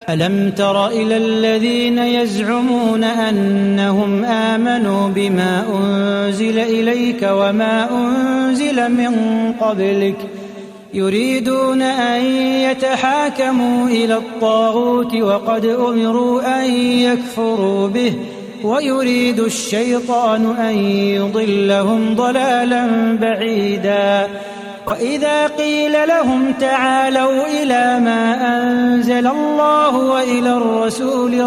ألم تر إلى الذين يزعمون أنهم آمنوا بما أنزل إليك وما أنزل من قبلك يريدون أن يتحاكموا إلى الطاغوت وقد أمروا أن يكفروا به ويريد الشيطان أن يضلهم ضلالا بعيدا وإذا قيل لهم تعالوا إلى ما أنزل الله وإلى الرسول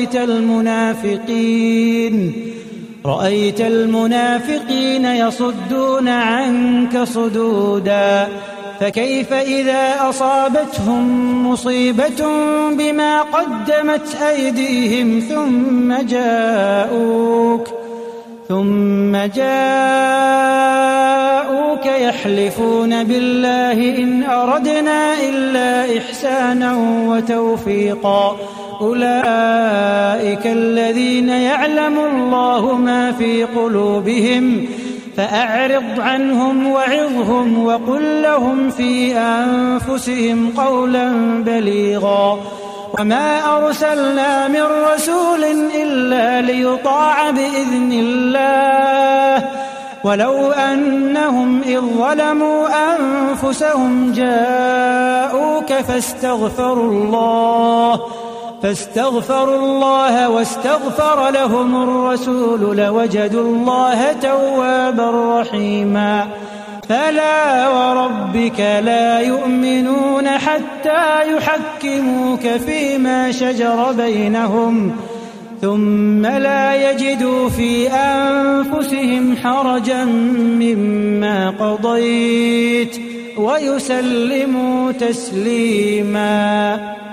رأيت المنافقين يصدون عنك صدودا فكيف إذا أصابتهم مصيبة بما قدمت أيديهم ثم جاءوك يحلفون بالله إن أردنا إلا إحسانا وتوفيقا أولئك الذين يعلم الله ما في قلوبهم فأعرض عنهم وعظهم وقل لهم في أنفسهم قولا بليغا وما أرسلنا من رسول إلا ليطاع بإذن الله ولو أنهم إذ ظلموا أنفسهم جاءوك فاستغفروا الله واستغفر لهم الرسول لوجدوا الله توابا رحيما فلا وربك لا يؤمنون حتى يحكموك فيما شجر بينهم ثم لا يجدوا في أنفسهم حرجا مما قضيت ويسلموا تسليما.